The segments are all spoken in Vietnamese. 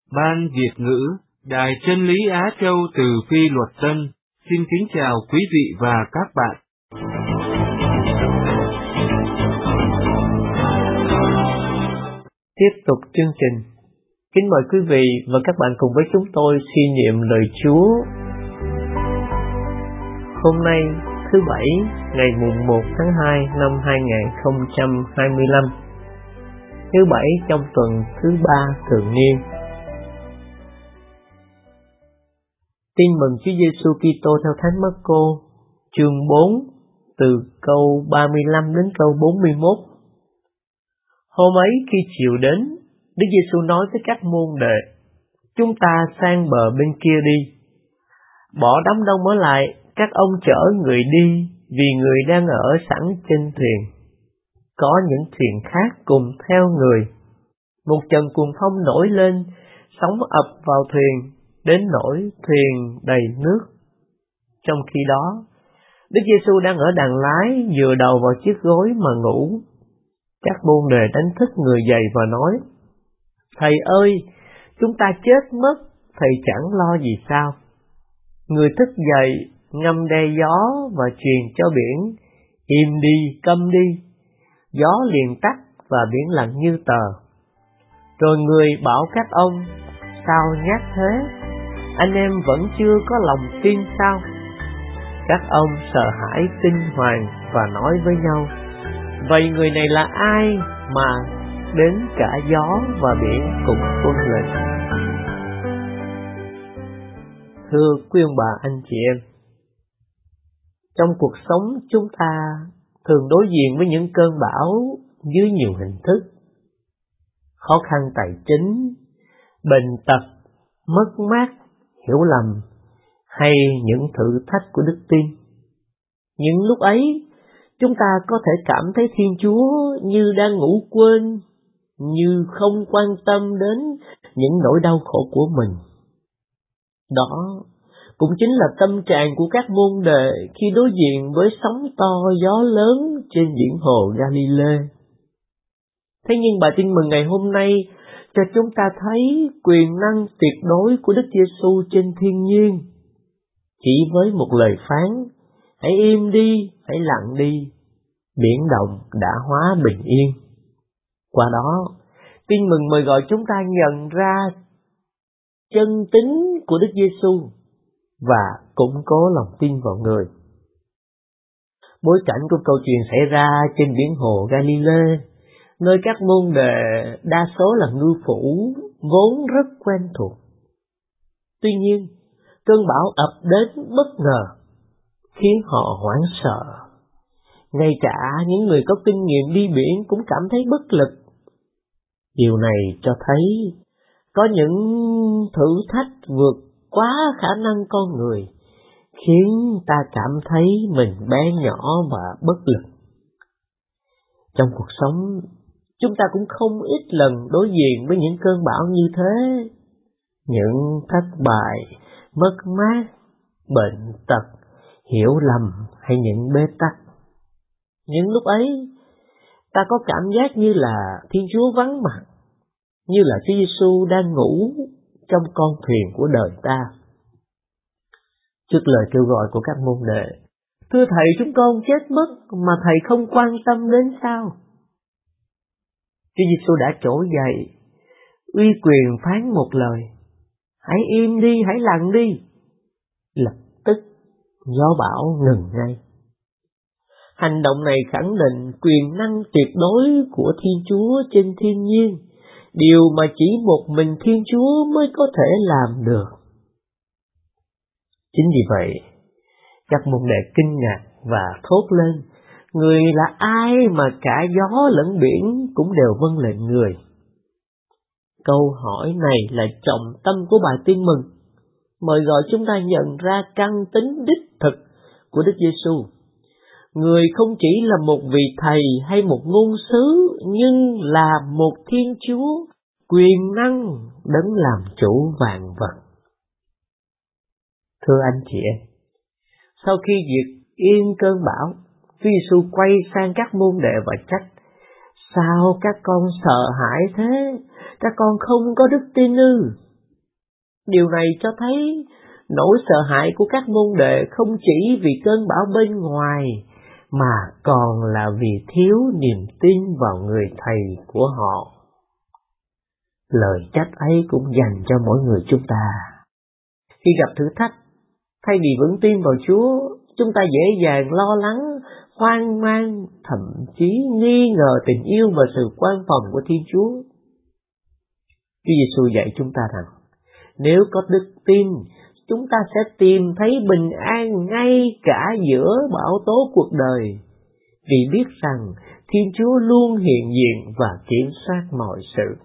Ban Việt ngữ, Đài Chân lý Á Châu từ Phi Luật Tân, xin kính chào quý vị và các bạn. Tiếp tục chương trình, kính mời quý vị và các bạn cùng với chúng tôi suy niệm lời Chúa. Hôm nay, thứ Bảy, ngày mùng 1 tháng 2 năm 2025, thứ Bảy trong tuần thứ 3 thường niên. Tin mừng Chúa Giêsu Kitô theo Thánh Mác-cô, chương 4, từ câu 35 đến câu 41. Hôm ấy khi chiều đến, Đức Giêsu nói với các môn đệ: chúng ta sang bờ bên kia đi. Bỏ đám đông ở lại, các ông chở người đi, vì người đang ở sẵn trên thuyền. Có những thuyền khác cùng theo người. Một trận cuồng phong nổi lên, sóng ập vào thuyền, đến nỗi thuyền đầy nước. Trong khi đó, Đức Giêsu đang ở đàng lái, dựa đầu vào chiếc gối mà ngủ. Các môn đệ đánh thức người dậy và nói: Thầy ơi, chúng ta chết mất, thầy chẳng lo gì sao? Người thức dậy, ngâm đe gió và truyền cho biển: im đi, câm đi. Gió liền tắt và biển lặng như tờ. Rồi người bảo các ông: sao nhát thế? Anh em vẫn chưa có lòng tin sao? Các ông sợ hãi kinh hoàng và nói với nhau: vậy người này là ai mà đến cả gió và biển cũng tuân lệnh? Thưa quý ông bà, anh chị em, trong cuộc sống chúng ta thường đối diện với những cơn bão dưới nhiều hình thức: khó khăn tài chính, bệnh tật, mất mát, hiểu lầm, hay những thử thách của đức tin. Những lúc ấy, chúng ta có thể cảm thấy Thiên Chúa như đang ngủ quên, như không quan tâm đến những nỗi đau khổ của mình. Đó cũng chính là tâm trạng của các môn đệ khi đối diện với sóng to gió lớn trên biển hồ Galilee. Thế nhưng bài tin mừng ngày hôm nay cho chúng ta thấy quyền năng tuyệt đối của Đức Giêsu trên thiên nhiên. Chỉ với một lời phán: hãy im đi, hãy lặng đi, biển động đã hóa bình yên. Qua đó, tin mừng mời gọi chúng ta nhận ra chân tính của Đức Giêsu và củng cố lòng tin vào người. Bối cảnh của câu chuyện xảy ra trên biển hồ Galilee, nơi các môn đệ đa số là ngư phủ, vốn rất quen thuộc. Tuy nhiên, cơn bão ập đến bất ngờ, khiến họ hoảng sợ. Ngay cả những người có kinh nghiệm đi biển cũng cảm thấy bất lực. Điều này cho thấy có những thử thách vượt quá khả năng con người, khiến ta cảm thấy mình bé nhỏ và bất lực. Trong cuộc sống, chúng ta cũng không ít lần đối diện với những cơn bão như thế. Những thất bại, mất mát, bệnh tật, hiểu lầm hay những bế tắc. Những lúc ấy, ta có cảm giác như là Thiên Chúa vắng mặt, như là Chúa Giêsu đang ngủ trong con thuyền của đời ta. Trước lời kêu gọi của các môn đệ: thưa thầy, chúng con chết mất mà thầy không quan tâm đến sao? Chúa Giêsu đã trỗi dậy, uy quyền phán một lời: hãy im đi, hãy lặng đi. Lập tức gió bão ngừng ngay. Hành động này khẳng định quyền năng tuyệt đối của Thiên Chúa trên thiên nhiên, điều mà chỉ một mình Thiên Chúa mới có thể làm được. Chính vì vậy, các môn đệ kinh ngạc và thốt lên: người là ai mà cả gió lẫn biển cũng đều vâng lệnh người? Câu hỏi này là trọng tâm của bài tin mừng, mời gọi chúng ta nhận ra căn tính đích thực của Đức Giêsu. Người không chỉ là một vị thầy hay một ngôn sứ, nhưng là một Thiên Chúa quyền năng đấng làm chủ vạn vật. Thưa anh chị em, sau khi diệt yên cơn bão, Chúa Giêsu quay sang các môn đệ và trách: sao các con sợ hãi thế? Các con không có đức tin ư? Điều này cho thấy nỗi sợ hãi của các môn đệ không chỉ vì cơn bão bên ngoài, mà còn là vì thiếu niềm tin vào người thầy của họ. Lời trách ấy cũng dành cho mỗi người chúng ta. Khi gặp thử thách, thay vì vững tin vào Chúa, chúng ta dễ dàng lo lắng, hoang mang, thậm chí nghi ngờ tình yêu và sự quan phòng của Thiên Chúa. Chúa Giêsu dạy chúng ta rằng, nếu có đức tin, chúng ta sẽ tìm thấy bình an ngay cả giữa bão tố cuộc đời, vì biết rằng Thiên Chúa luôn hiện diện và kiểm soát mọi sự.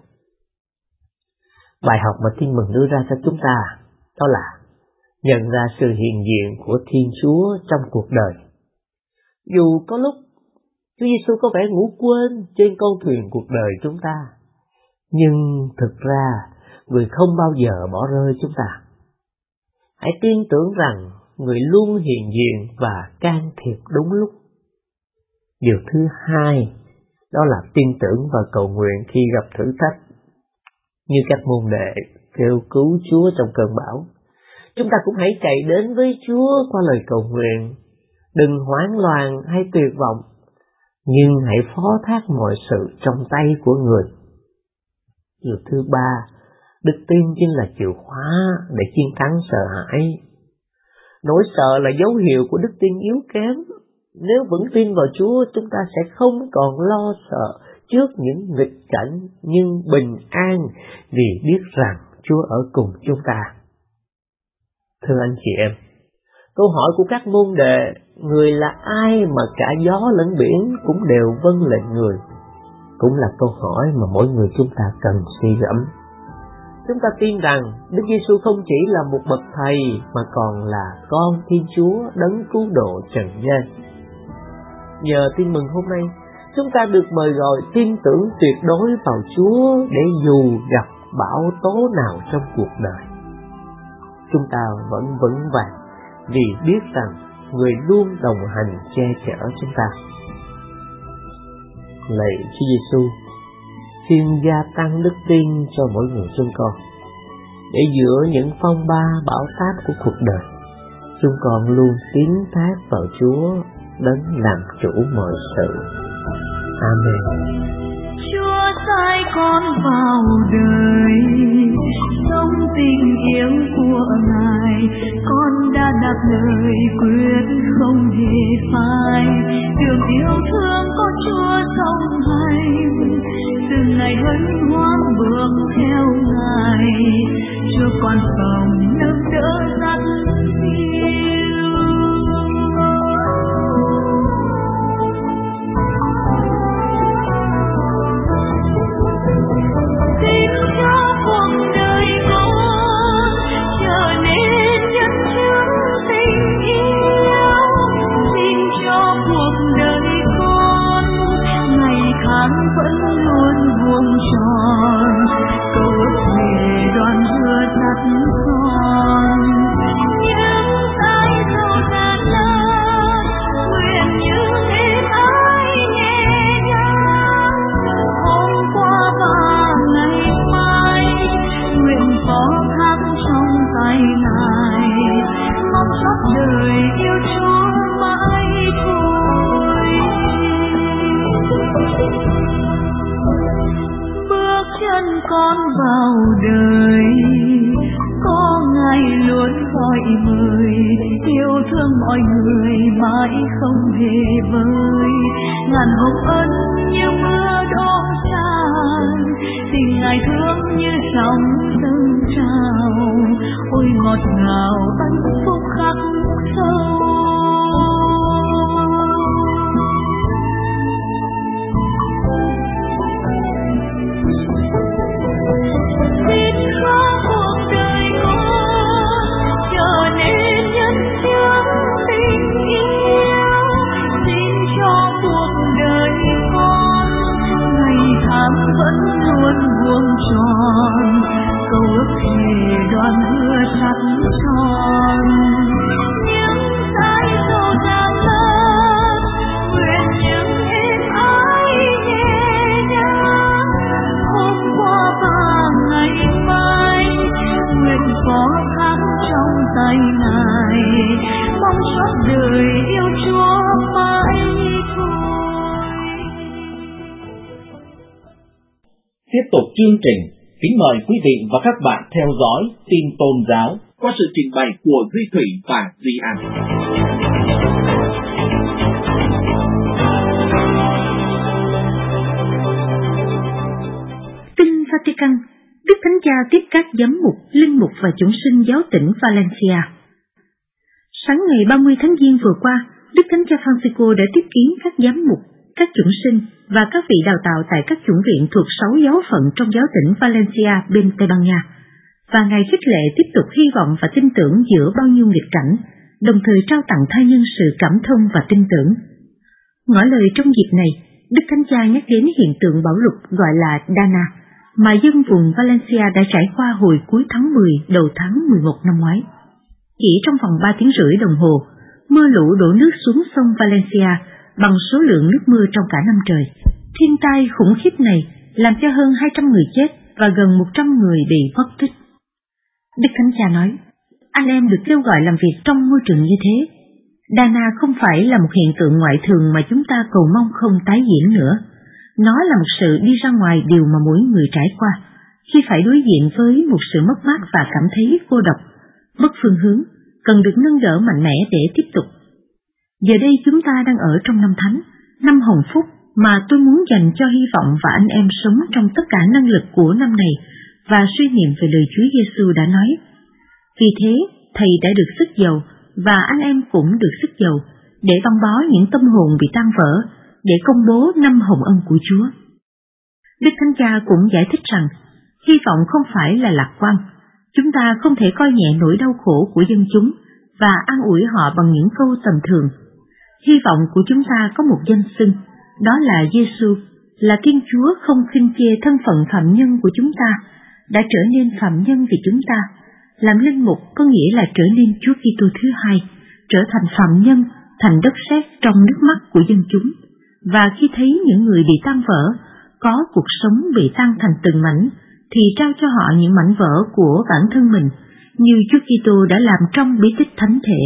Bài học mà Tin Mừng đưa ra cho chúng ta đó là nhận ra sự hiện diện của Thiên Chúa trong cuộc đời. Dù có lúc Chúa Giêsu có vẻ ngủ quên trên con thuyền cuộc đời chúng ta, nhưng thực ra Người không bao giờ bỏ rơi chúng ta. Hãy tin tưởng rằng Người luôn hiện diện và can thiệp đúng lúc. Điều thứ hai đó là tin tưởng và cầu nguyện khi gặp thử thách. Như các môn đệ kêu cứu Chúa trong cơn bão, chúng ta cũng hãy chạy đến với Chúa qua lời cầu nguyện. Đừng hoảng loạn hay tuyệt vọng, nhưng hãy phó thác mọi sự trong tay của Người. Điều thứ ba, đức tin chính là chìa khóa để chiến thắng sợ hãi. Nỗi sợ là dấu hiệu của đức tin yếu kém. Nếu vững tin vào Chúa, chúng ta sẽ không còn lo sợ trước những nghịch cảnh, nhưng bình an vì biết rằng Chúa ở cùng chúng ta. Thưa anh chị em, câu hỏi của các môn đệ, Người là ai mà cả gió lẫn biển cũng đều vâng lệnh Người, cũng là câu hỏi mà mỗi người chúng ta cần suy gẫm. Chúng ta tin rằng Đức Giêsu không chỉ là một bậc thầy mà còn là con Thiên Chúa đấng cứu độ trần gian. Nhờ Tin Mừng hôm nay, chúng ta được mời gọi tin tưởng tuyệt đối vào Chúa để dù gặp bão tố nào trong cuộc đời, chúng ta vẫn vững vàng vì biết rằng Người luôn đồng hành che chở chúng ta. Lạy Chúa Giêsu, xin gia tăng đức tin cho mỗi người chúng con, để giữa những phong ba bão táp của cuộc đời, chúng con luôn tín thác vào Chúa đấng làm chủ mọi sự. Amen. Chúa sai con vào đời, sống tình yêu của Ngài, con đã đáp lời quyết không hề phai. Đường yêu thương có Chúa song hành, từng ngày hân hoan bước theo Ngài. Chúa con phòng nâng đỡ dắt con vào đời, có Ngài luôn gọi mời, yêu thương mọi người mãi không hề vơi. Ngàn hồng ân như mưa đổ tràn, tình Ngài thương như sóng dâng trào, ôi ngọt ngào ân phúc khắc sâu. tay Ngài, mong suốt đời yêu Chúa mãi thôi. Tiếp tục chương trình, kính mời quý vị và các bạn theo dõi tin tôn giáo qua sự trình bày của Duy Thủy và Duy An. Tin Vatican, Đức Thánh Cha tiếp các giám mục, linh mục và chúng sinh giáo tỉnh Valencia. Sáng ngày 30 tháng Giêng vừa qua, Đức Thánh Cha Francisco đã tiếp kiến các giám mục, các chủng sinh và các vị đào tạo tại các chủng viện thuộc 6 giáo phận trong giáo tỉnh Valencia bên Tây Ban Nha. Và Ngài khích lệ tiếp tục hy vọng và tin tưởng giữa bao nhiêu nghịch cảnh, đồng thời trao tặng tha nhân sự cảm thông và tin tưởng. Ngỏ lời trong dịp này, Đức Thánh Cha nhắc đến hiện tượng bão lụt gọi là Dana, mà dân vùng Valencia đã trải qua hồi cuối tháng 10 đầu tháng 11 năm ngoái. Chỉ trong vòng 3 tiếng rưỡi đồng hồ, mưa lũ đổ nước xuống sông Valencia bằng số lượng nước mưa trong cả năm trời. Thiên tai khủng khiếp này làm cho hơn 200 người chết và gần 100 người bị mất tích. Đức Thánh Cha nói, anh em được kêu gọi làm việc trong môi trường như thế. Dana không phải là một hiện tượng ngoại thường mà chúng ta cầu mong không tái diễn nữa. Nó là một sự đi ra ngoài điều mà mỗi người trải qua, khi phải đối diện với một sự mất mát và cảm thấy cô độc, mất phương hướng, cần được nâng đỡ mạnh mẽ để tiếp tục. Giờ đây chúng ta đang ở trong năm Thánh, năm Hồng Phúc mà tôi muốn dành cho hy vọng và anh em sống trong tất cả năng lực của năm này và suy niệm về lời Chúa Giêsu đã nói. Vì thế, Thầy đã được sức giàu và anh em cũng được sức giàu để băng bó những tâm hồn bị tan vỡ, để công bố năm hồng ân của Chúa. Đức Thánh Cha cũng giải thích rằng, hy vọng không phải là lạc quan. Chúng ta không thể coi nhẹ nỗi đau khổ của dân chúng và an ủi họ bằng những câu tầm thường. Hy vọng của chúng ta có một danh xưng, đó là Giêsu, là Thiên Chúa không khinh chê thân phận phạm nhân của chúng ta, đã trở nên phạm nhân vì chúng ta. Làm linh mục có nghĩa là trở nên Chúa Kitô thứ hai, trở thành phạm nhân, thành đất sét trong nước mắt của dân chúng. Và khi thấy những người bị tan vỡ, có cuộc sống bị tan thành từng mảnh, thì trao cho họ những mảnh vỡ của bản thân mình, như Chúa Kitô đã làm trong bí tích thánh thể.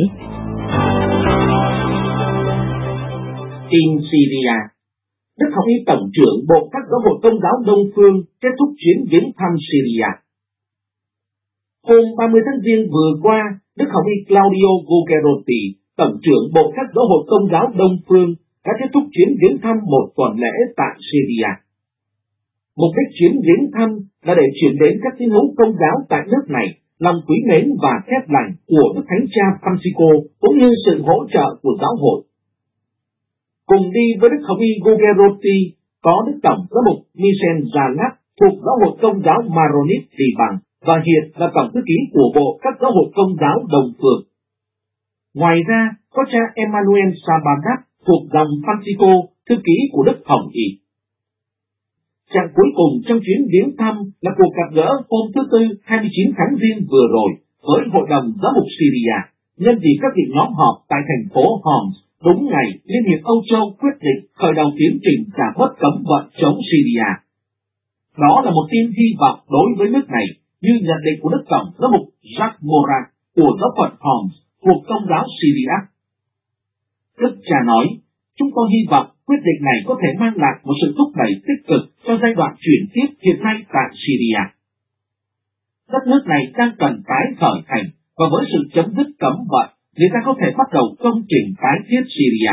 Tin Syria, Đức Hồng Y Tổng trưởng Bộ các Giáo hội Công giáo Đông Phương kết thúc chuyến viếng thăm Syria. Hôm 30 tháng Giêng vừa qua, Đức Hồng Y Claudio Gugerotti, Tổng trưởng Bộ các Giáo hội Công giáo Đông Phương, đã kết thúc chuyến viếng thăm một tuần lễ tại Syria. Mục đích chuyến viếng thăm là để chuyển đến các tín hữu Công giáo tại nước này lòng quý mến và phép lành của Đức Thánh Cha Francisco cũng như sự hỗ trợ của giáo hội. Cùng đi với Đức Hồng Y Gugerotti có Đức Tổng Giám mục Michel Zalat thuộc Giáo hội Công giáo Maronit Vì Bằng và hiện là Tổng thư ký của Bộ các Giáo hội Công giáo Đông Phương. Ngoài ra, có cha Emmanuel Sabadat thuộc dòng Francisco, thư ký của Đức Hồng Y. Trạng cuối cùng trong chuyến viếng thăm là cuộc gặp gỡ hôm thứ Tư 29 tháng Giêng vừa rồi với Hội đồng Giám mục Syria, nhân dịp các vị nhóm họp tại thành phố Homs, đúng ngày Liên hiệp Âu Châu quyết định khởi đầu tiến trình giảm bớt cấm vận chống Syria. Đó là một tin hy vọng đối với nước này, như nhận định của Đức Tổng Giám mục Jacques Morat của giáo phận Homs thuộc Công giáo Syria. Đức cha nói, chúng tôi hy vọng quyết định này có thể mang lại một sự thúc đẩy tích cực cho giai đoạn chuyển tiếp hiện nay tại Syria. Đất nước này đang cần tái khởi thành, và với sự chấm dứt cấm vận, người ta có thể bắt đầu công trình tái thiết Syria.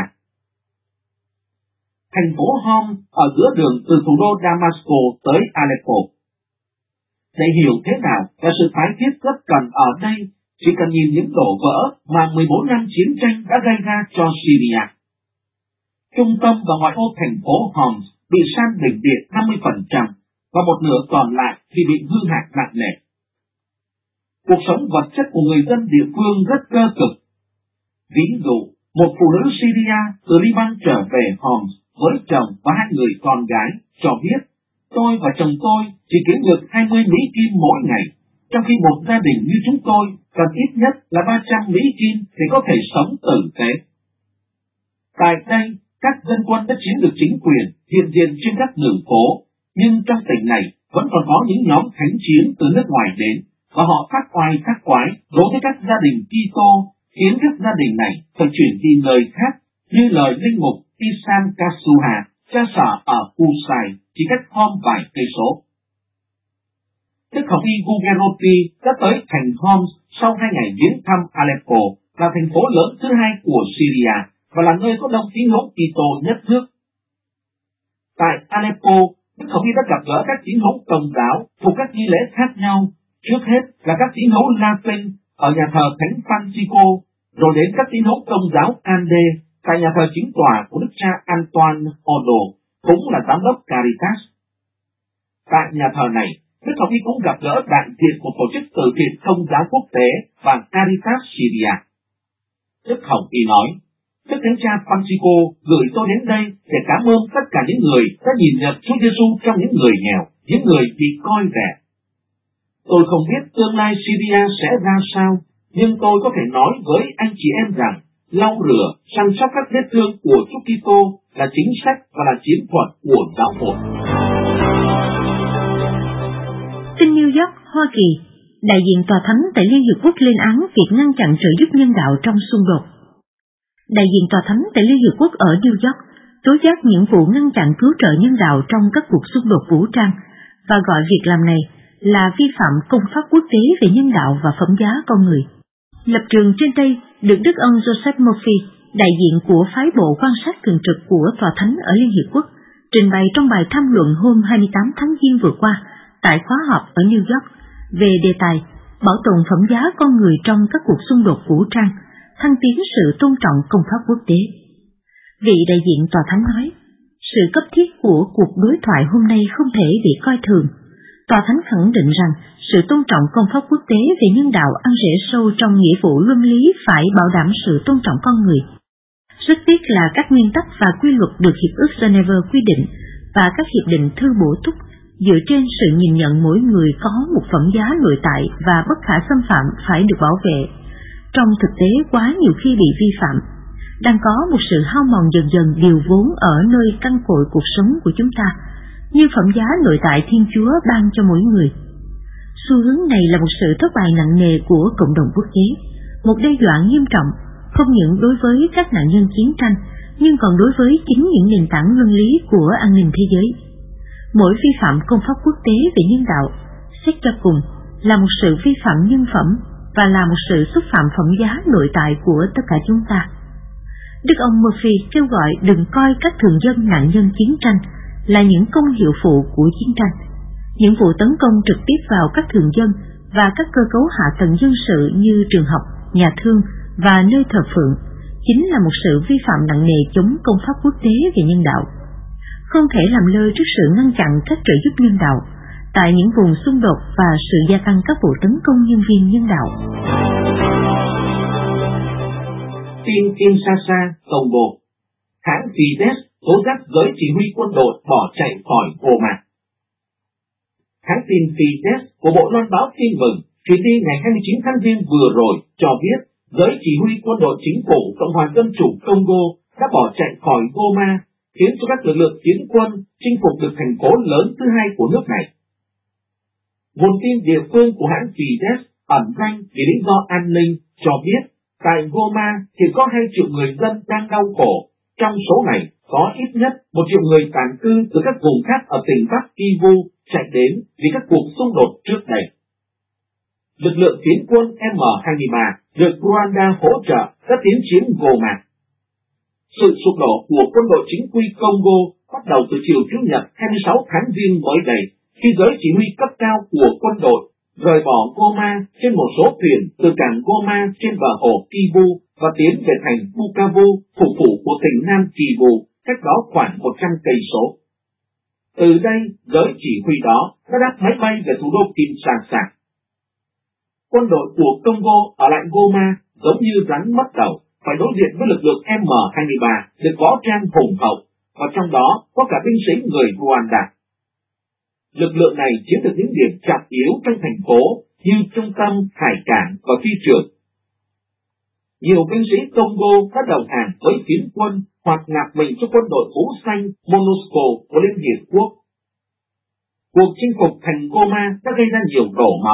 Thành phố Homs ở giữa đường từ thủ đô Damascus tới Aleppo. Để hiểu thế nào là sự tái thiết rất cần ở đây, chỉ cần nhìn những đổ vỡ mà 14 năm chiến tranh đã gây ra cho Syria. Trung tâm và ngoại ô thành phố Homs bị san đỉnh điện 50% và một nửa còn lại thì bị hư hại nặng nề. Cuộc sống vật chất của người dân địa phương rất cơ cực. Ví dụ, một phụ nữ Syria từ Liban trở về Homs với chồng và 2 người con gái cho biết, tôi và chồng tôi chỉ kiếm được 20 Mỹ Kim mỗi ngày, trong khi một gia đình như chúng tôi cần ít nhất là 300 Mỹ Kim để có thể sống tử tế. Tại đây, các dân quân đã chiếm được chính quyền hiện diện trên các đường phố, nhưng trong tỉnh này vẫn còn có những nhóm thánh chiến từ nước ngoài đến, và họ phát oai phát quái đối với các gia đình Kitô, khiến các gia đình này phải chuyển tìm lời khác, như lời linh mục Isan Kasuha, cha sở ở Kusai, chỉ cách Homs vài cây số. Đức học y Gugerotti đã tới thành Homs sau 2 ngày viếng thăm Aleppo, là thành phố lớn thứ 2 của Syria và là nơi có đông tín hữu Kitô nhất nước. Tại Aleppo, Đức học y đã gặp gỡ các tín hữu Công giáo thuộc các nghi lễ khác nhau, trước hết là các tín hữu Latin ở nhà thờ Thánh Francisco, rồi đến các tín hữu Công giáo Ande tại nhà thờ chính tòa của Đức cha Antoine Odo, cũng là giám đốc Caritas. Tại nhà thờ này, Đức học y cũng gặp gỡ đại diện của tổ chức từ thiện Công giáo quốc tế và Caritas Syria. Đức học y nói, Đức Thánh cha Francisco gửi tôi đến đây để cảm ơn tất cả những người đã nhìn nhận Chúa Giêsu trong những người nghèo, những người bị coi rẻ. Tôi không biết tương lai Syria sẽ ra sao, nhưng tôi có thể nói với anh chị em rằng lau rửa, chăm sóc các vết thương của Chúa Kitô là chính sách và là chiến thuật của giáo hội. Tin New York, Hoa Kỳ, đại diện Tòa Thánh tại Liên Hiệp Quốc lên án việc ngăn chặn trợ giúp nhân đạo trong xung đột. Đại diện Tòa Thánh tại Liên Hiệp Quốc ở New York tố giác những vụ ngăn chặn cứu trợ nhân đạo trong các cuộc xung đột vũ trang và gọi việc làm này là vi phạm công pháp quốc tế về nhân đạo và phẩm giá con người. Lập trường trên đây được Đức ông Joseph Murphy, đại diện của phái bộ quan sát thường trực của Tòa Thánh ở Liên Hiệp Quốc, trình bày trong bài tham luận hôm 28 tháng Giêng vừa qua tại khóa họp ở New York về đề tài bảo tồn phẩm giá con người trong các cuộc xung đột vũ trang, thăng tiến sự tôn trọng công pháp quốc tế. Vị đại diện Tòa Thánh nói, sự cấp thiết của cuộc đối thoại hôm nay không thể bị coi thường. Tòa Thánh khẳng định rằng sự tôn trọng công pháp quốc tế về nhân đạo ăn rễ sâu trong nghĩa vụ luân lý phải bảo đảm sự tôn trọng con người. Rất tiếc là các nguyên tắc và quy luật được Hiệp ước Geneva quy định và các hiệp định thư bổ túc dựa trên sự nhìn nhận mỗi người có một phẩm giá nội tại và bất khả xâm phạm phải được bảo vệ, trong thực tế quá nhiều khi bị vi phạm, đang có một sự hao mòn dần dần điều vốn ở nơi căn cội cuộc sống của chúng ta, như phẩm giá nội tại Thiên Chúa ban cho mỗi người. Xu hướng này là một sự thất bại nặng nề của cộng đồng quốc tế, một đe dọa nghiêm trọng, không những đối với các nạn nhân chiến tranh, nhưng còn đối với chính những nền tảng luân lý của an ninh thế giới. Mỗi vi phạm công pháp quốc tế về nhân đạo, xét cho cùng, là một sự vi phạm nhân phẩm và là một sự xúc phạm phẩm giá nội tại của tất cả chúng ta. Đức ông Murphy kêu gọi đừng coi các thường dân nạn nhân chiến tranh là những công hiệu phụ của chiến tranh. Những vụ tấn công trực tiếp vào các thường dân và các cơ cấu hạ tầng dân sự như trường học, nhà thương và nơi thờ phượng chính là một sự vi phạm nặng nề chống công pháp quốc tế về nhân đạo. Không thể làm lơ trước sự ngăn chặn các trợ giúp nhân đạo tại những vùng xung đột và sự gia tăng các vụ tấn công nhân viên nhân đạo. Tin Kinshasa, Congo, hãng Fides tố giác giới chỉ huy quân đội bỏ chạy khỏi Goma. Hãng tin Fides của Bộ Loan báo Tin mừng truyền đi ngày 29 tháng Giêng vừa rồi cho biết giới chỉ huy quân đội chính phủ Cộng hòa Dân chủ Congo đã bỏ chạy khỏi Goma, khiến cho các lực lượng chiến quân chinh phục được thành phố lớn thứ 2 của nước này. Nguồn tin địa phương của hãng Fides ẩn danh vì lý do an ninh cho biết tại Goma thì có 2 triệu người dân đang đau khổ. Trong số này có ít nhất 1 triệu người tản cư từ các vùng khác ở tỉnh Bắc Kivu chạy đến vì các cuộc xung đột trước đây. Lực lượng phiến quân M23 được Rwanda hỗ trợ đã tiến chiếm Goma. Sự sụp đổ của quân đội chính quy Congo bắt đầu từ chiều Chủ nhật 26 tháng Giêng mới đây, khi giới chỉ huy cấp cao của quân đội rời bỏ Goma trên một số thuyền từ cảng Goma trên bờ hồ Kivu và tiến về thành Bukavu, thủ phủ của tỉnh Nam Kivu, cách đó khoảng 100 cây số. Từ đây, giới chỉ huy đó đã đáp máy bay về thủ đô Kinshasa. Quân đội của Congo ở lại Goma giống như rắn mất đầu, phải đối diện với lực lượng M23 được võ trang hùng hậu, và trong đó có cả binh sĩ người Rwanda. Lực lượng này chiếm được những điểm trọng yếu trong thành phố như trung tâm, hải cảng và phi trường. Nhiều binh sĩ Congo đã đầu hàng với phiến quân hoặc nạp mình cho quân đội mũ xanh MONUSCO của Liên Hiệp Quốc. Cuộc chinh phục thành Goma đã gây ra nhiều đổ máu,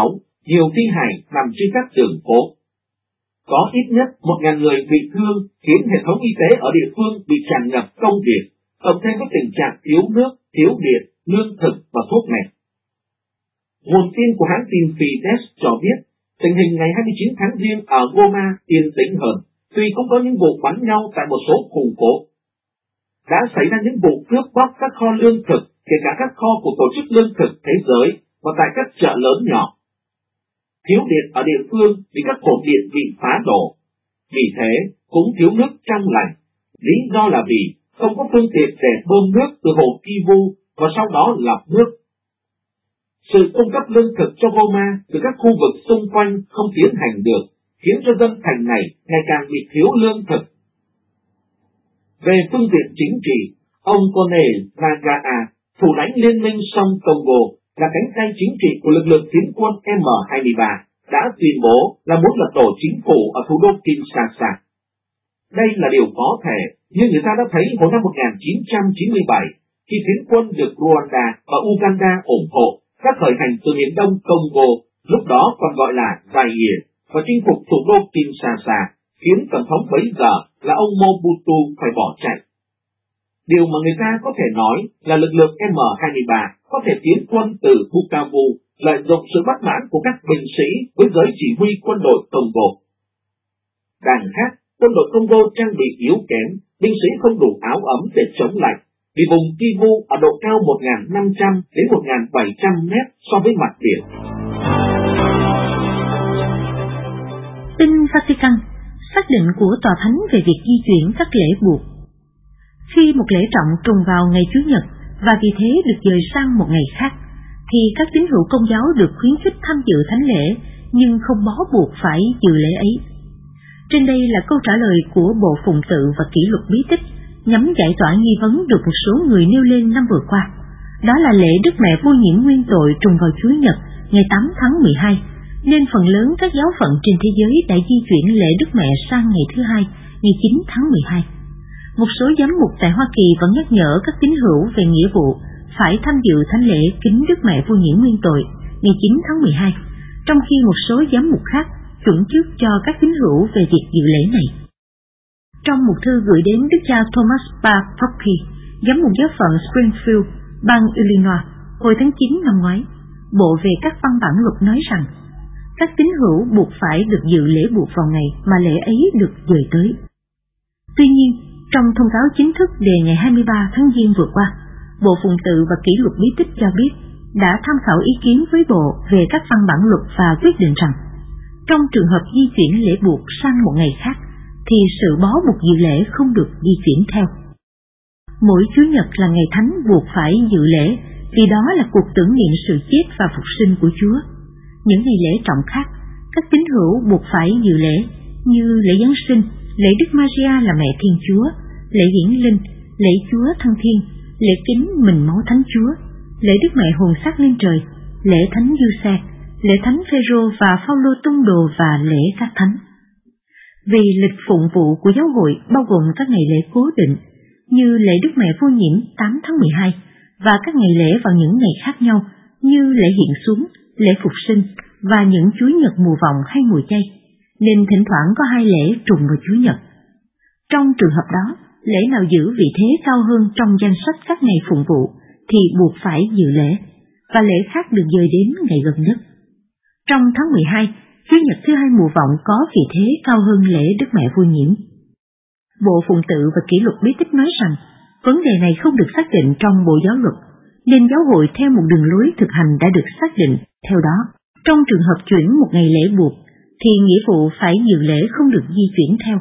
nhiều thi hài nằm trên các đường phố. Có ít nhất 1.000 người bị thương, khiến hệ thống y tế ở địa phương bị tràn ngập công việc, cộng thêm với tình trạng thiếu nước, thiếu điện, lương thực và thuốc men. Nguồn tin của hãng tin Fides cho biết, tình hình ngày 29 tháng Giêng ở Goma yên tĩnh hơn, tuy cũng có những vụ bắn nhau tại một số khu phố. Đã xảy ra những vụ cướp bóc các kho lương thực, kể cả các kho của Tổ chức Lương thực Thế giới và tại các chợ lớn nhỏ. Thiếu điện ở địa phương vì các cột điện bị phá đổ. Vì thế, cũng thiếu nước trong lành. Lý do là vì không có phương tiện để bơm nước từ hồ Kivu và sau đó lọc nước. Sự cung cấp lương thực cho Goma từ các khu vực xung quanh không tiến hành được, khiến cho dân thành này ngày càng bị thiếu lương thực. Về phương diện chính trị, ông Kone Nagaa, thủ lãnh Liên minh sông Congo, là cánh tay chính trị của lực lượng phiến quân M23, đã tuyên bố là muốn lật đổ chính phủ ở thủ đô Kinshasa. Đây là điều có thể, như người ta đã thấy hồi năm 1997, khi phiến quân được Rwanda và Uganda ủng hộ, đã khởi hành từ miền đông Congo, lúc đó còn gọi là Zaire, và chinh phục thủ đô Kinshasa, khiến tổng thống bấy giờ là ông Mobutu phải bỏ chạy. Điều mà người ta có thể nói là lực lượng M23 có thể tiến quân từ Bukavu, lợi dụng sự bất mãn của các binh sĩ với giới chỉ huy quân đội Congo. Đằng khác, quân đội Congo trang bị yếu kém, binh sĩ không đủ áo ấm để chống lạnh, vì vùng Kivu ở độ cao 1.500 đến 1.700 mét so với mặt biển. Tin Vatican, xác định của Tòa Thánh về việc di chuyển các lễ buộc. Khi một lễ trọng trùng vào ngày Chủ nhật và vì thế được dời sang một ngày khác, thì các tín hữu Công giáo được khuyến khích tham dự thánh lễ nhưng không bó buộc phải dự lễ ấy. Trên đây là câu trả lời của Bộ Phụng tự và Kỷ luật bí tích nhằm giải tỏa nghi vấn được một số người nêu lên năm vừa qua. Đó là lễ Đức Mẹ Vô Nhiễm Nguyên Tội trùng vào Chủ nhật ngày 8 tháng 12, nên phần lớn các giáo phận trên thế giới đã di chuyển lễ Đức Mẹ sang ngày thứ Hai, ngày 9 tháng 12. Một số giám mục tại Hoa Kỳ vẫn nhắc nhở các tín hữu về nghĩa vụ phải tham dự thánh lễ kính Đức Mẹ Vô Nhiễm Nguyên Tội ngày 9 tháng 12, trong khi một số giám mục khác chuẩn trước cho các tín hữu về việc dự lễ này. Trong một thư gửi đến Đức cha Thomas Parky, giám mục giáo phận Springfield, bang Illinois, hồi tháng 9 năm ngoái, Bộ về các văn bản luật nói rằng các tín hữu buộc phải được dự lễ buộc vào ngày mà lễ ấy được dời tới. Tuy nhiên, trong thông cáo chính thức đề ngày 23 tháng Giêng vừa qua, Bộ Phụng tự và Kỷ luật bí tích cho biết đã tham khảo ý kiến với Bộ về các văn bản luật và quyết định rằng trong trường hợp di chuyển lễ buộc sang một ngày khác, thì sự bó buộc dự lễ không được di chuyển theo. Mỗi Chủ nhật là ngày thánh buộc phải dự lễ, vì đó là cuộc tưởng niệm sự chết và phục sinh của Chúa. Những ngày lễ trọng khác, các tín hữu buộc phải dự lễ như lễ Giáng sinh, lễ Đức Maria là Mẹ Thiên Chúa, lễ Hiển Linh, lễ Chúa Thăng Thiên, lễ kính mình máu Thánh Chúa, lễ Đức Mẹ hồn xác lên trời, lễ Thánh Giuse, lễ Thánh Phêrô và Phaolô tông đồ và lễ các thánh. Vì lịch phụng vụ của giáo hội bao gồm các ngày lễ cố định như lễ Đức Mẹ Vô Nhiễm 8 tháng 12 và các ngày lễ vào những ngày khác nhau như lễ hiện xuống, lễ phục sinh và những Chúa Nhật mùa vọng hay mùa chay, nên thỉnh thoảng có hai lễ trùng vào Chủ nhật. Trong trường hợp đó, lễ nào giữ vị thế cao hơn trong danh sách các ngày phụng vụ thì buộc phải dự lễ, và lễ khác được dời đến ngày gần nhất. Trong tháng 12, Chủ nhật thứ Hai mùa vọng có vị thế cao hơn lễ Đức Mẹ Vô Nhiễm. Bộ Phụng tự và Kỷ luật bí tích nói rằng vấn đề này không được xác định trong Bộ Giáo luật, nên giáo hội theo một đường lối thực hành đã được xác định. Theo đó, trong trường hợp chuyển một ngày lễ buộc, thì nghĩa vụ phải dự lễ không được di chuyển theo.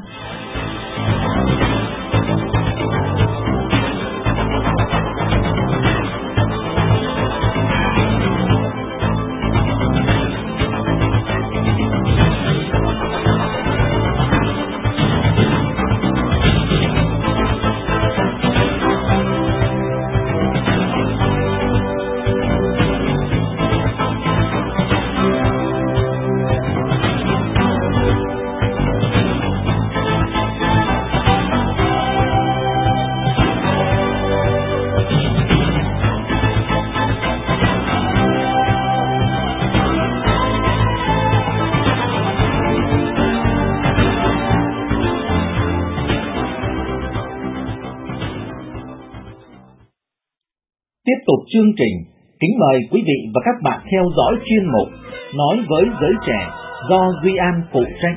tiếp tục chương trình, kính mời quý vị và các bạn theo dõi chuyên mục Nói với giới trẻ do Duy An phụ trách.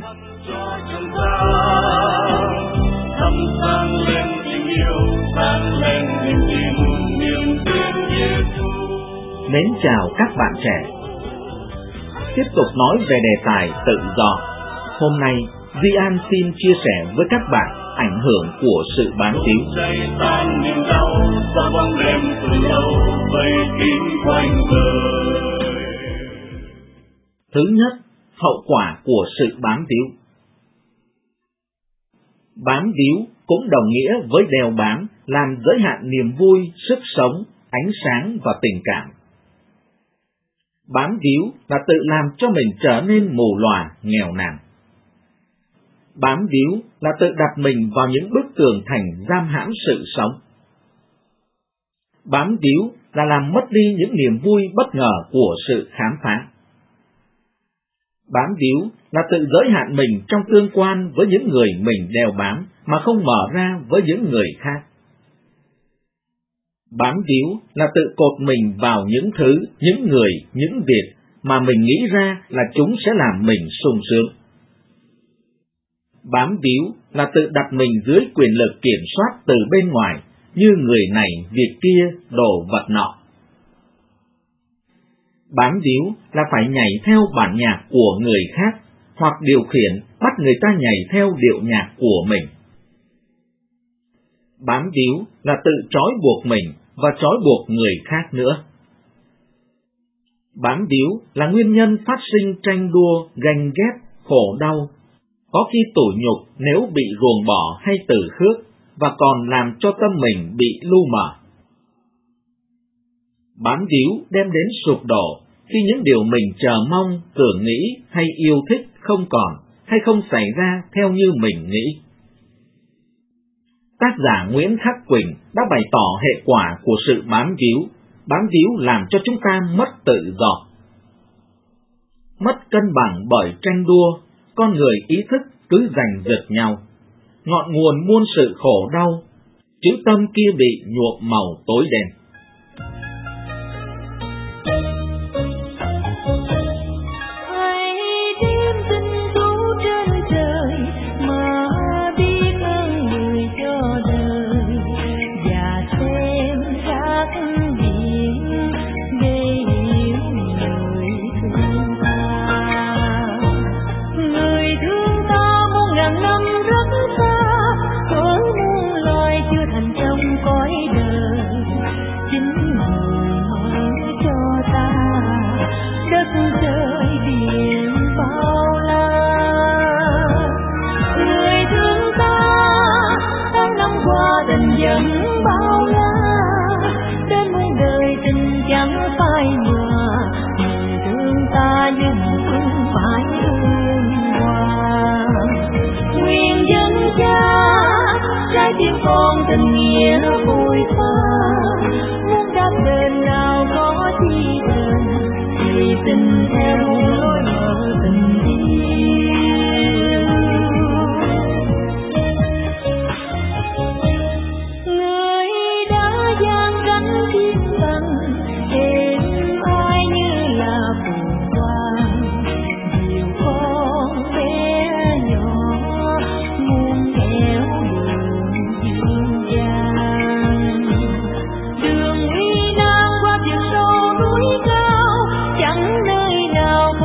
Mến chào các bạn trẻ. Tiếp tục nói về đề tài tự do. Hôm nay, Duy An xin chia sẻ với các bạn ảnh hưởng của sự bám víu. Thứ nhất, hậu quả của sự bám víu. Bám víu cũng đồng nghĩa với đeo bám, làm giới hạn niềm vui, sức sống, ánh sáng và tình cảm. Bám víu là tự làm cho mình trở nên mù lòa, nghèo nàn. Bám víu là tự đặt mình vào những bức tường thành giam hãm sự sống. Bám víu là làm mất đi những niềm vui bất ngờ của sự khám phá. Bám víu là tự giới hạn mình trong tương quan với những người mình đeo bám mà không mở ra với những người khác. Bám víu là tự cột mình vào những thứ, những người, những việc mà mình nghĩ ra là chúng sẽ làm mình sung sướng. Bám víu là tự đặt mình dưới quyền lực kiểm soát từ bên ngoài, như người này, việc kia, đồ vật nọ. Bám víu là phải nhảy theo bản nhạc của người khác, hoặc điều khiển bắt người ta nhảy theo điệu nhạc của mình. Bám víu là tự trói buộc mình và trói buộc người khác nữa. Bám víu là nguyên nhân phát sinh tranh đua, ganh ghét, khổ đau, có khi tủi nhục nếu bị ruồng bỏ hay từ khước, và còn làm cho tâm mình bị lu mờ. Bám víu đem đến sụp đổ khi những điều mình chờ mong, tưởng nghĩ hay yêu thích không còn, hay không xảy ra theo như mình nghĩ. Tác giả Nguyễn Khắc Quỳnh đã bày tỏ hệ quả của sự bám víu. Bám víu làm cho chúng ta mất tự do. Mất cân bằng bởi tranh đua, con người ý thức cứ giành giật nhau. Ngọn nguồn muôn sự khổ đau, chữ tâm kia bị nhuộm màu tối đen. Tình nghĩa vui pha, muốn đáp đền nào có chi đền, thì tình theo lối mở tình yêu. Người đã gian gánh thiên bằng, êm ai như là phù hoa, dìu con bé nhỏ muôn nẻo đường uy nan qua chiều sâu núi cao, chẳng nơi nào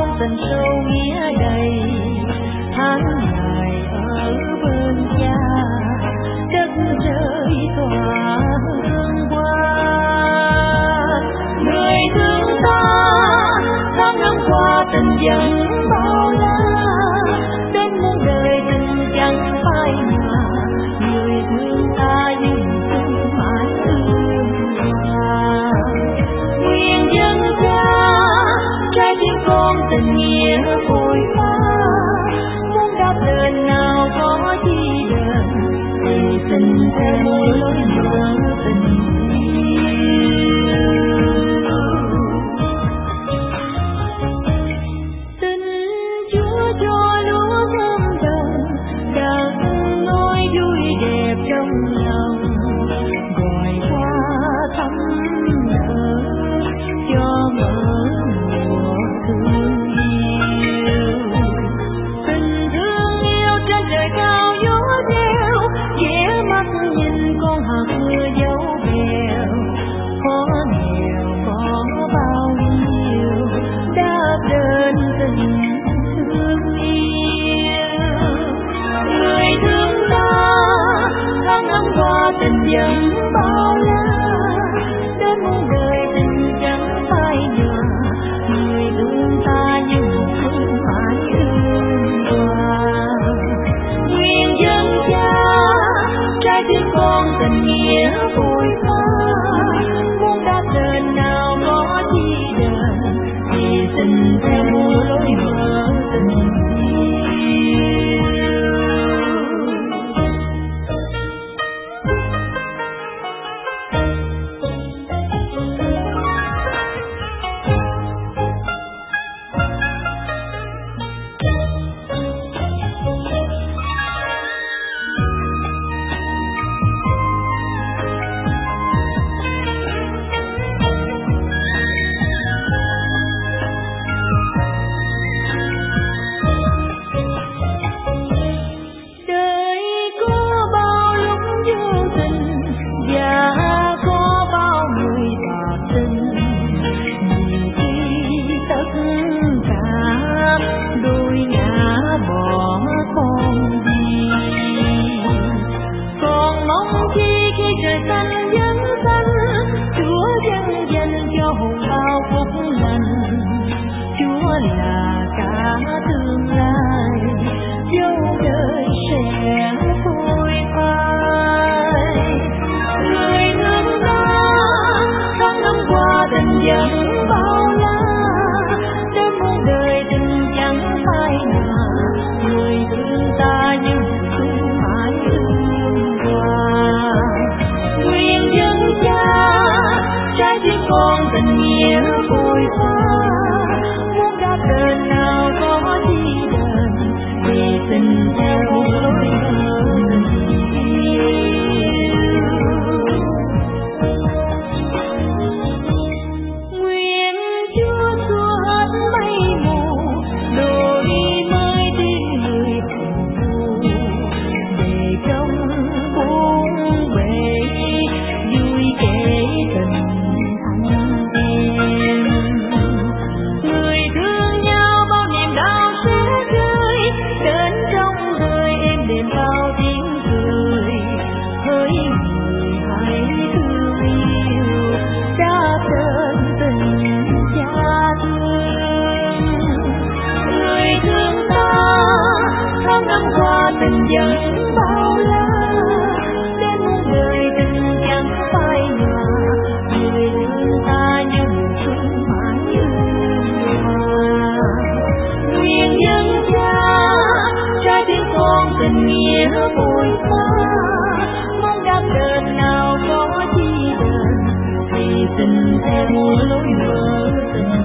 tình vẫn bao la, đến đời tình chẳng phai nhòa, người thương ta như mùa xuân mãi hòa. Nguyện nhân trái tim con tình nghĩa bồi pha, mong đáp đền nào có chi đền, thì tình theo lối mở tình.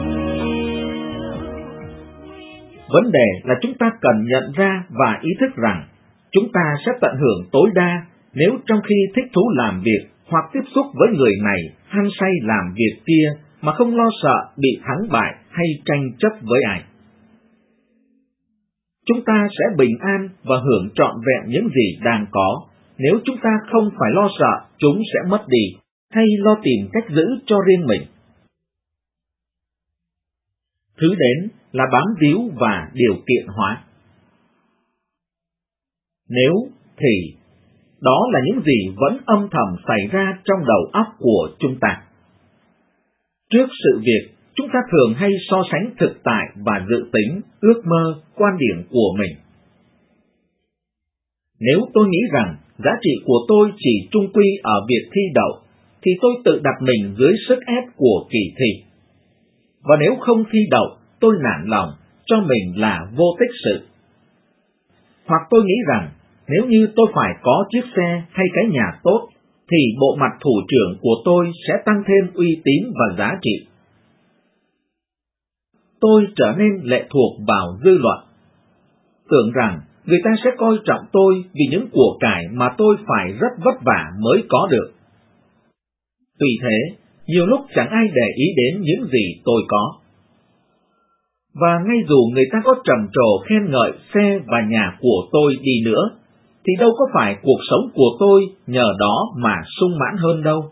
Vấn đề là chúng ta cần nhận ra và ý thức rằng chúng ta sẽ tận hưởng tối đa nếu trong khi thích thú làm việc hoặc tiếp xúc với người này hăng say làm việc kia mà không lo sợ bị thắng bại hay tranh chấp với ai. Chúng ta sẽ bình an và hưởng trọn vẹn những gì đang có nếu chúng ta không phải lo sợ chúng sẽ mất đi hay lo tìm cách giữ cho riêng mình. Thứ đến là bám víu và điều kiện hóa. Nếu thì đó là những gì vẫn âm thầm xảy ra trong đầu óc của chúng ta. Trước sự việc, chúng ta thường hay so sánh thực tại và dự tính, ước mơ, quan điểm của mình. Nếu tôi nghĩ rằng giá trị của tôi chỉ chung quy ở việc thi đậu, thì tôi tự đặt mình dưới sức ép của kỳ thi. Và nếu không thi đậu, tôi nản lòng, cho mình là vô tích sự. Hoặc tôi nghĩ rằng, nếu như tôi phải có chiếc xe hay cái nhà tốt, thì bộ mặt thủ trưởng của tôi sẽ tăng thêm uy tín và giá trị. Tôi trở nên lệ thuộc vào dư luận, tưởng rằng người ta sẽ coi trọng tôi vì những của cải mà tôi phải rất vất vả mới có được. Vì thế, nhiều lúc chẳng ai để ý đến những gì tôi có. Và ngay dù người ta có trầm trồ khen ngợi xe và nhà của tôi đi nữa, thì đâu có phải cuộc sống của tôi nhờ đó mà sung mãn hơn đâu.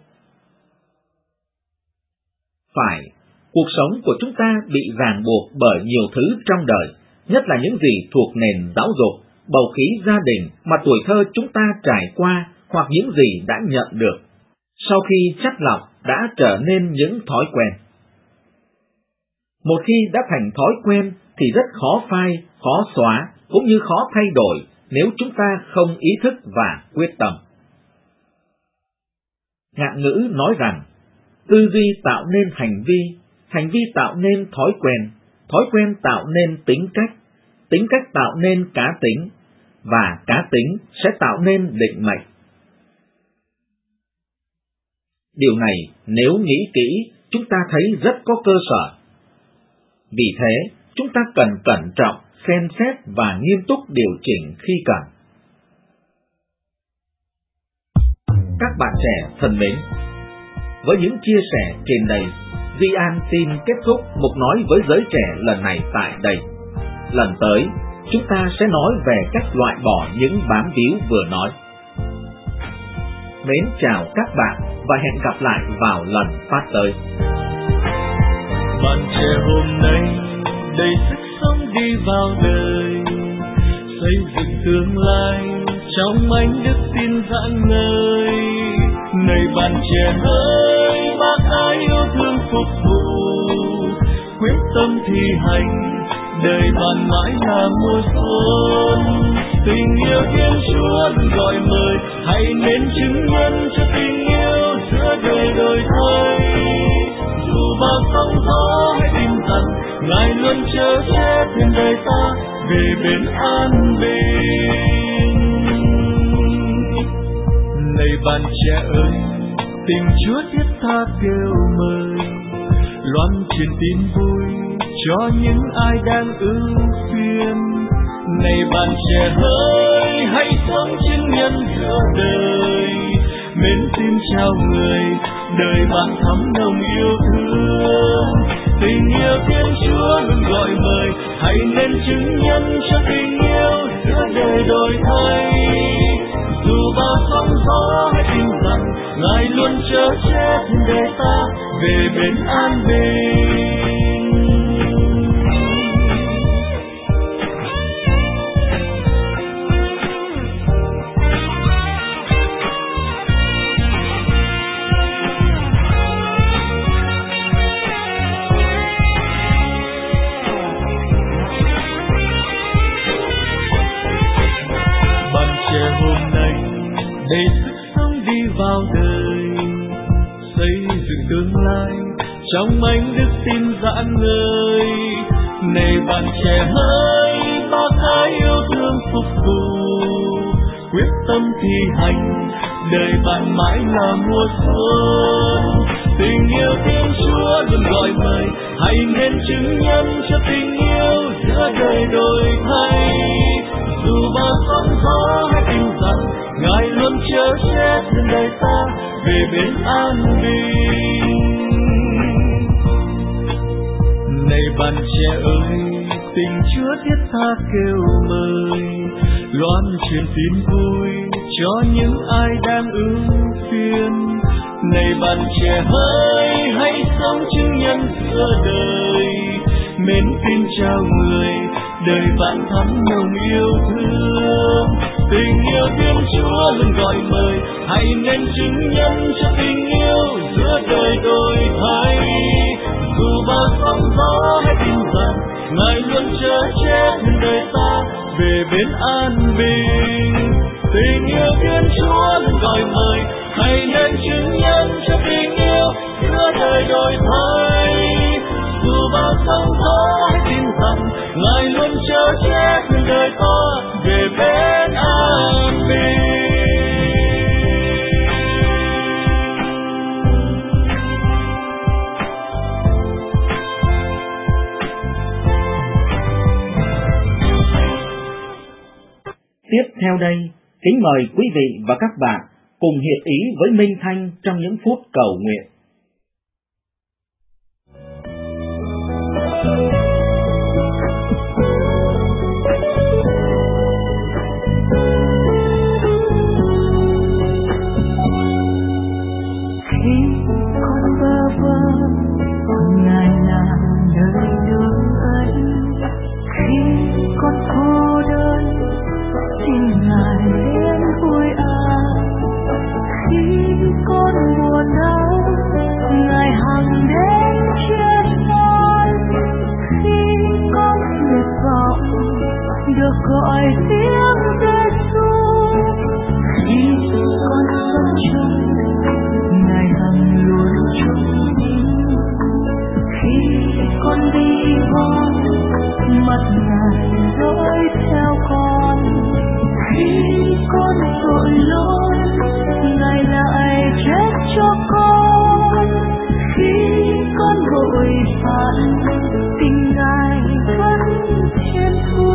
Phải, cuộc sống của chúng ta bị ràng buộc bởi nhiều thứ trong đời, nhất là những gì thuộc nền giáo dục, bầu khí gia đình mà tuổi thơ chúng ta trải qua hoặc những gì đã nhận được, sau khi chắt lọc đã trở nên những thói quen. Một khi đã thành thói quen thì rất khó phai, khó xóa, cũng như khó thay đổi nếu chúng ta không ý thức và quyết tâm. Ngạn ngữ nói rằng, tư duy tạo nên hành vi tạo nên thói quen tạo nên tính cách tạo nên cá tính, và cá tính sẽ tạo nên định mệnh. Điều này nếu nghĩ kỹ, chúng ta thấy rất có cơ sở. Vì thế, chúng ta cần cẩn trọng, xem xét và nghiêm túc điều chỉnh khi cần. Các bạn trẻ thân mến, với những chia sẻ trên đây, Duy An xin kết thúc mục nói với giới trẻ lần này tại đây. Lần tới, chúng ta sẽ nói về cách loại bỏ những bám víu vừa nói. Mến chào các bạn và hẹn gặp lại vào lần phát tới. Bạn trẻ hôm nay đầy sức sống đi vào đời, xây dựng tương lai trong ánh đức tin rạng ngời. Này bạn trẻ ơi, bác ái yêu thương phục vụ, quyết tâm thi hành, đời bạn mãi là mùa xuân. Tình yêu Thiên Chúa gọi mời, hãy nên chứng nhân cho tình yêu giữa đời đổi thay. Dù bao sóng gió hãy tin rằng Ngài luôn chở che thêm đời ta về bên an bình. Này bạn trẻ ơi, tình Chúa thiết tha kêu mời, loan truyền tin vui cho những ai đang ưu phiền. Này bạn trẻ ơi, hãy sống chứng nhân giữa đời, mến tin chào người, đời bạn thắm nồng yêu thương. Tình yêu Thiên Chúa luôn gọi mời, hãy nên chứng nhân cho tình yêu giữa đời đổi thay. Dù bao sóng gió hãy tin rằng Ngài luôn chở che thêm đời ta về bên an bình. trong anh đức tin rạng ngời. Này bạn trẻ hỡi, bác ái yêu thương phục vụ, quyết tâm thi hành, đời bạn mãi là mùa xuân. Tình yêu Thiên Chúa luôn gọi mời, hãy nên chứng nhân cho tình yêu giữa đời đổi thay. Dù bao sóng gió hay tình rằng, Ngài luôn chở che trên đời ta về bên an bình. Này bạn trẻ ơi, tình Chúa thiết tha kêu mời, loan truyền tin vui cho những ai đang ưu phiền. Này bạn trẻ hỡi, hãy sống chứng nhân giữa đời, mến tin trao người, đời bạn thắm nồng yêu thương. Tình yêu Thiên Chúa luôn gọi mời, hãy nên chứng nhân cho tình yêu giữa đời đổi thay. Dù bao sóng gió hay tin rằng, Ngài luôn chở che trên đời ta về bên an bình. Tình yêu Thiên Chúa luôn gọi mời, hãy nên chứng nhân cho tình yêu giữa đời đổi thay. Dù bao sóng gió hay tin rằng, Ngài luôn chở che trên đời ta về bên an bình. Tiếp theo đây, kính mời quý vị và các bạn cùng hiệp ý với Minh Thanh trong những phút cầu nguyện. Khi con bơ vơ, Ngài là nơi nương ân. Khi con cô đơn, xin Ngài đến vui an. Khi con buồn đau, Ngài hằng đến chia sẻ. Khi con tuyệt vọng, được gọi tiếng Giêsu. Khi con sống chung, Ngài hằng luôn chung. Khi con đi con, mặt Ngài dõi theo con. Khi con tội lỗi, Ngài lại chết cho con. Khi con vội phản, tình Ngài vẫn thiên thu.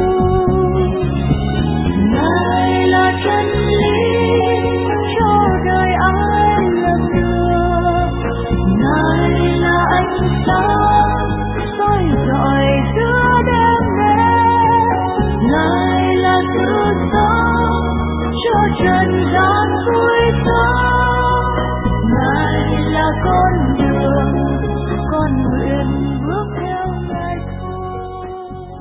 Ngài là chân lý cho đời ai lầm đường. Ngài là ánh sáng soi rọi giữa đêm đen. Ngài là tự do cho trần gian vui sống. Ngài là con đường, con nguyện bước theo Ngài thôi.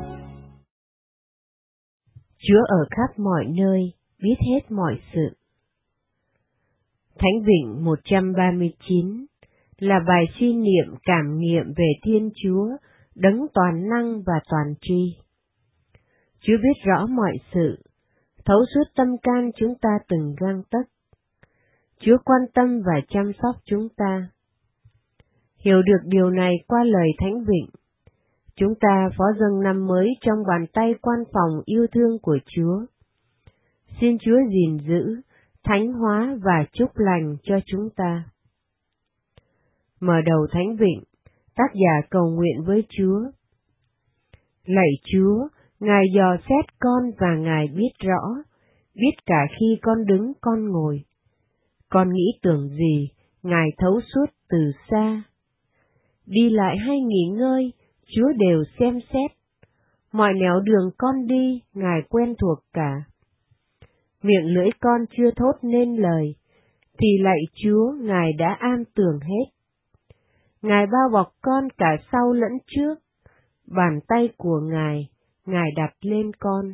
Chúa ở khắp mọi nơi, biết hết mọi sự. Thánh Vịnh 139 là bài suy niệm cảm nghiệm về Thiên Chúa, đấng toàn năng và toàn tri. Chúa biết rõ mọi sự, thấu suốt tâm can chúng ta từng gang tấc. Chúa quan tâm và chăm sóc chúng ta. Hiểu được điều này qua lời Thánh Vịnh, chúng ta phó dâng năm mới trong bàn tay quan phòng yêu thương của Chúa. Xin Chúa gìn giữ, thánh hóa và chúc lành cho chúng ta. Mở đầu Thánh Vịnh, tác giả cầu nguyện với Chúa. Lạy Chúa, Ngài dò xét con và Ngài biết rõ, biết cả khi con đứng con ngồi. Con nghĩ tưởng gì, Ngài thấu suốt từ xa. Đi lại hay nghỉ ngơi, Chúa đều xem xét. Mọi nẻo đường con đi, Ngài quen thuộc cả. Miệng lưỡi con chưa thốt nên lời, thì lạy Chúa, Ngài đã an tường hết. Ngài bao bọc con cả sau lẫn trước, bàn tay của Ngài đặt lên con.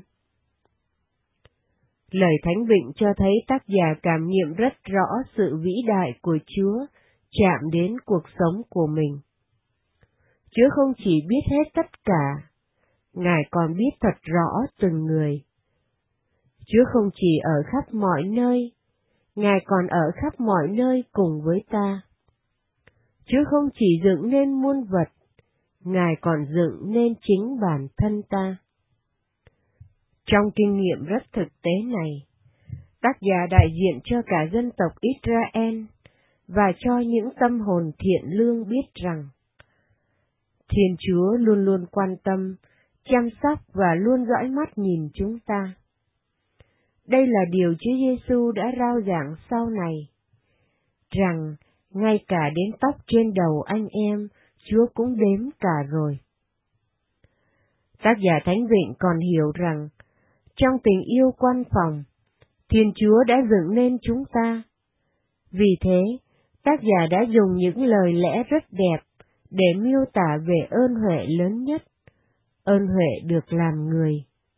Lời Thánh Vịnh cho thấy tác giả cảm nghiệm rất rõ sự vĩ đại của Chúa chạm đến cuộc sống của mình. Chúa không chỉ biết hết tất cả, Ngài còn biết thật rõ từng người. Chúa không chỉ ở khắp mọi nơi, Ngài còn ở khắp mọi nơi cùng với ta. chứ không chỉ dựng nên muôn vật, Ngài còn dựng nên chính bản thân ta. Trong kinh nghiệm rất thực tế này, tác giả đại diện cho cả dân tộc Israel và cho những tâm hồn thiện lương biết rằng Thiên Chúa luôn luôn quan tâm, chăm sóc và luôn dõi mắt nhìn chúng ta. Đây là điều Chúa Giêsu đã rao giảng sau này, rằng ngay cả đến tóc trên đầu anh em, Chúa cũng đếm cả rồi. Tác giả Thánh Vịnh còn hiểu rằng, trong tình yêu quan phòng, Thiên Chúa đã dựng nên chúng ta. Vì thế, tác giả đã dùng những lời lẽ rất đẹp để miêu tả về ơn huệ lớn nhất, ơn huệ được làm người.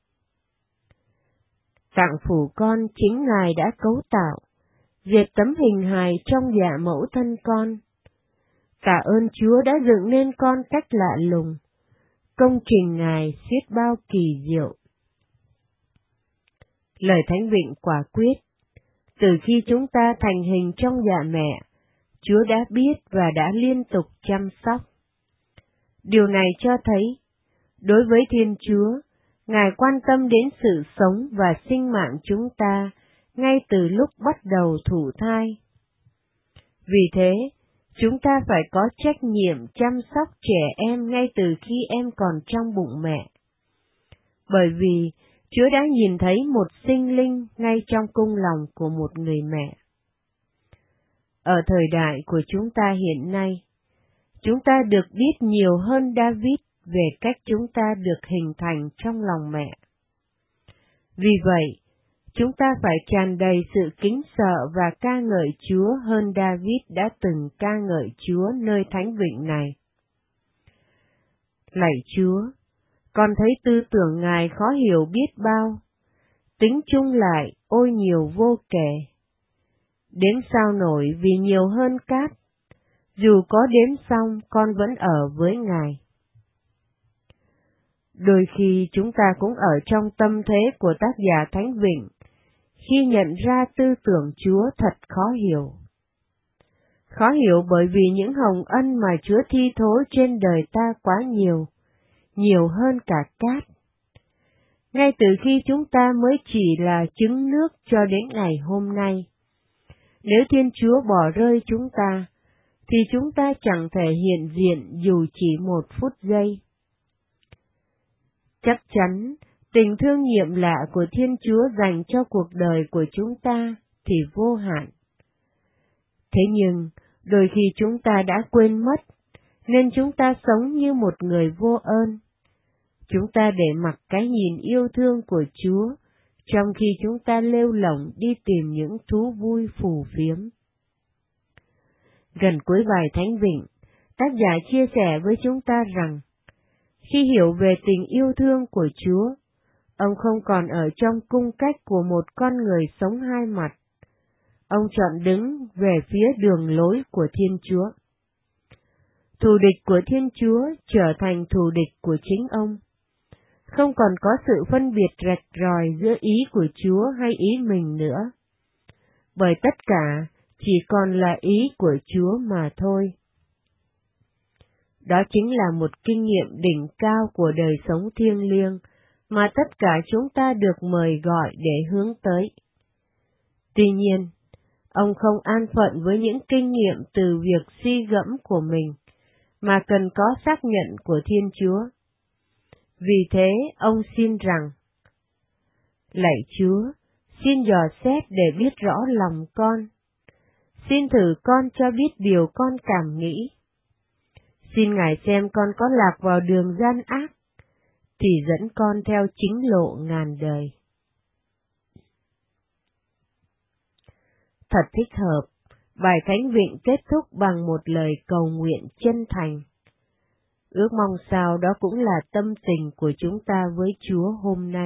Tạng phủ con chính Ngài đã cấu tạo, dệt tấm hình hài trong dạ mẫu thân con. Tạ ơn Chúa đã dựng nên con cách lạ lùng, công trình Ngài xiết bao kỳ diệu. Lời Thánh Vịnh quả quyết, từ khi chúng ta thành hình trong dạ mẹ, Chúa đã biết và đã liên tục chăm sóc. Điều này cho thấy, đối với Thiên Chúa, Ngài quan tâm đến sự sống và sinh mạng chúng ta ngay từ lúc bắt đầu thụ thai. Vì thế, chúng ta phải có trách nhiệm chăm sóc trẻ em ngay từ khi em còn trong bụng mẹ. Bởi vì Chúa đã nhìn thấy một sinh linh ngay trong cung lòng của một người mẹ. Ở thời đại của chúng ta hiện nay, chúng ta được biết nhiều hơn David về cách chúng ta được hình thành trong lòng mẹ. Vì vậy, chúng ta phải tràn đầy sự kính sợ và ca ngợi Chúa hơn David đã từng ca ngợi Chúa nơi Thánh Vịnh này. Lạy Chúa, con thấy tư tưởng Ngài khó hiểu biết bao, tính chung lại ôi nhiều vô kể. Đếm sao nổi vì nhiều hơn cát, dù có đếm xong con vẫn ở với Ngài. Đôi khi chúng ta cũng ở trong tâm thế của tác giả Thánh Vịnh, khi nhận ra tư tưởng Chúa thật khó hiểu. Khó hiểu bởi vì những hồng ân mà Chúa thi thố trên đời ta quá nhiều, nhiều hơn cả cát. Ngay từ khi chúng ta mới chỉ là trứng nước cho đến ngày hôm nay. Nếu Thiên Chúa bỏ rơi chúng ta, thì chúng ta chẳng thể hiện diện dù chỉ một phút giây. Chắc chắn, tình thương nhiệm lạ của Thiên Chúa dành cho cuộc đời của chúng ta thì vô hạn. Thế nhưng, đôi khi chúng ta đã quên mất, nên chúng ta sống như một người vô ơn. Chúng ta để mặc cái nhìn yêu thương của Chúa, trong khi chúng ta lêu lổng đi tìm những thú vui phù phiếm. Gần cuối bài Thánh Vịnh, tác giả chia sẻ với chúng ta rằng, khi hiểu về tình yêu thương của Chúa, ông không còn ở trong cung cách của một con người sống hai mặt. Ông chọn đứng về phía đường lối của Thiên Chúa. Thù địch của Thiên Chúa trở thành thù địch của chính ông. Không còn có sự phân biệt rạch ròi giữa ý của Chúa hay ý mình nữa. Bởi tất cả chỉ còn là ý của Chúa mà thôi. Đó chính là một kinh nghiệm đỉnh cao của đời sống thiêng liêng mà tất cả chúng ta được mời gọi để hướng tới. Tuy nhiên, ông không an phận với những kinh nghiệm từ việc suy gẫm của mình, mà cần có xác nhận của Thiên Chúa. Vì thế, ông xin rằng, lạy Chúa, xin dò xét để biết rõ lòng con. Xin thử con cho biết điều con cảm nghĩ. Xin Ngài xem con có lạc vào đường gian ác, thì dẫn con theo chính lộ ngàn đời. Thật thích hợp, bài Thánh Vịnh kết thúc bằng một lời cầu nguyện chân thành. Ước mong sao đó cũng là tâm tình của chúng ta với Chúa hôm nay.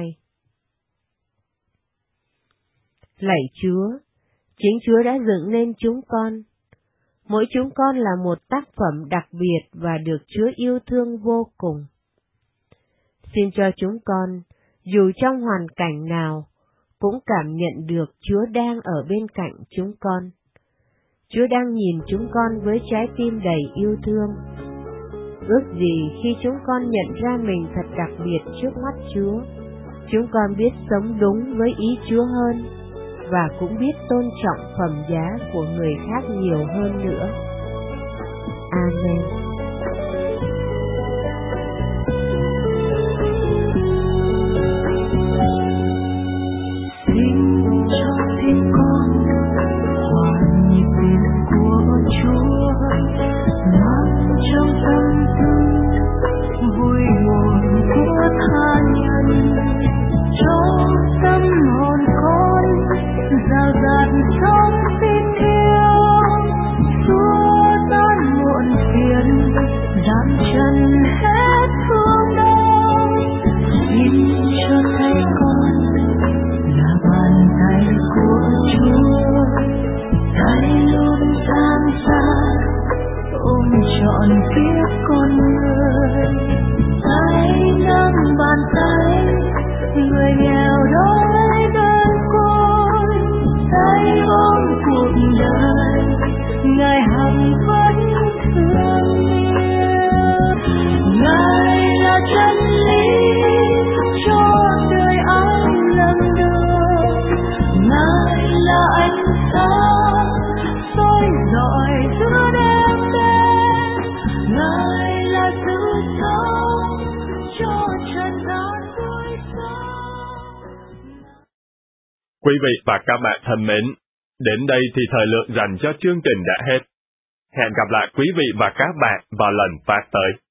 Lạy Chúa, chính Chúa đã dựng nên chúng con. Mỗi chúng con là một tác phẩm đặc biệt và được Chúa yêu thương vô cùng. Xin cho chúng con, dù trong hoàn cảnh nào, cũng cảm nhận được Chúa đang ở bên cạnh chúng con. Chúa đang nhìn chúng con với trái tim đầy yêu thương. Ước gì khi chúng con nhận ra mình thật đặc biệt trước mắt Chúa, chúng con biết sống đúng với ý Chúa hơn, và cũng biết tôn trọng phẩm giá của người khác nhiều hơn nữa. Amen. Xin cho tim con hòa nhịp tiếng của Chúa, mang trong tâm tư vui buồn của tha nhân, cho tâm hồn con rào rạt trong tin yêu, xua tan muộn phiền, dám chân hết thương đau. Xin cho tay con là bàn tay của Chúa, tay luôn giang xa ôm trọn kiếp con người, tay nâng bàn tay người nghèo đói đơn côi, tay ôm cuộc đời Ngài hằng vẫn thương yêu. Ngài là chân lý cho đời ai lầm đường, Ngài là ánh sáng soi rọi giữa đêm đen, Ngài là sự sống cho trần gian vui sống. Quý vị và các bạn thân mến, đến đây thì thời lượng dành cho chương trình đã hết. Hẹn gặp lại quý vị và các bạn vào lần phát tới.